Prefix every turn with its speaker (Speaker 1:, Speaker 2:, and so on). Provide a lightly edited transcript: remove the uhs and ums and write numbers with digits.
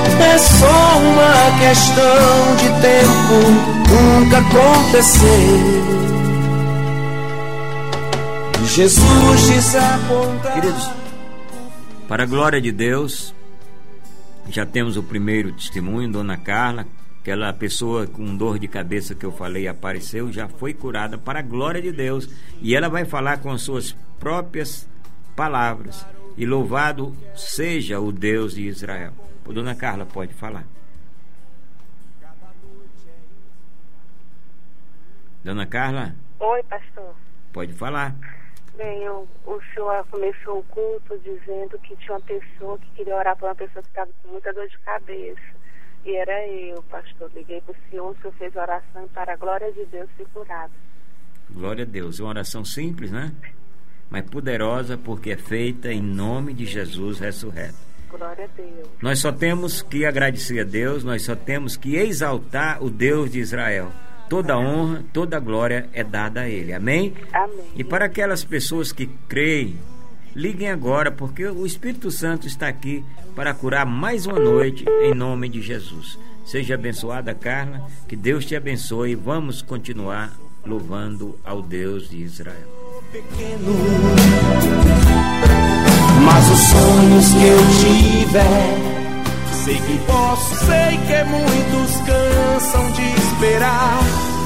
Speaker 1: É só uma questão de tempo, nunca acontecer. Jesus desaponta.
Speaker 2: Queridos, para a glória de Deus, já temos o primeiro testemunho. Dona Carla, aquela pessoa com dor de cabeça que eu falei apareceu, já foi curada para a glória de Deus, e ela vai falar com as suas próprias palavras. E louvado seja o Deus de Israel. Dona Carla, pode falar. Dona Carla?
Speaker 3: Oi, pastor.
Speaker 2: Pode falar.
Speaker 3: Bem, o senhor começou o culto dizendo que tinha uma pessoa que queria orar por uma pessoa que estava com muita dor de cabeça. E era eu, pastor. Liguei para o senhor fez a oração e para a glória de Deus ser curado.
Speaker 2: Glória a Deus. É uma oração simples, né? Mas poderosa, porque é feita em nome de Jesus ressurreto.
Speaker 3: Glória a Deus.
Speaker 2: Nós só temos que agradecer a Deus, nós só temos que exaltar o Deus de Israel. Toda honra, toda glória é dada a Ele. Amém?
Speaker 3: Amém.
Speaker 2: E para aquelas pessoas que creem, liguem agora, porque o Espírito Santo está aqui para curar mais uma noite, em nome de Jesus. Seja abençoada, Carla, que Deus te abençoe, e vamos continuar louvando ao Deus de Israel.
Speaker 1: Pequeno, mas os sonhos que eu tiver, sei que posso, sei que muitos cansam de esperar.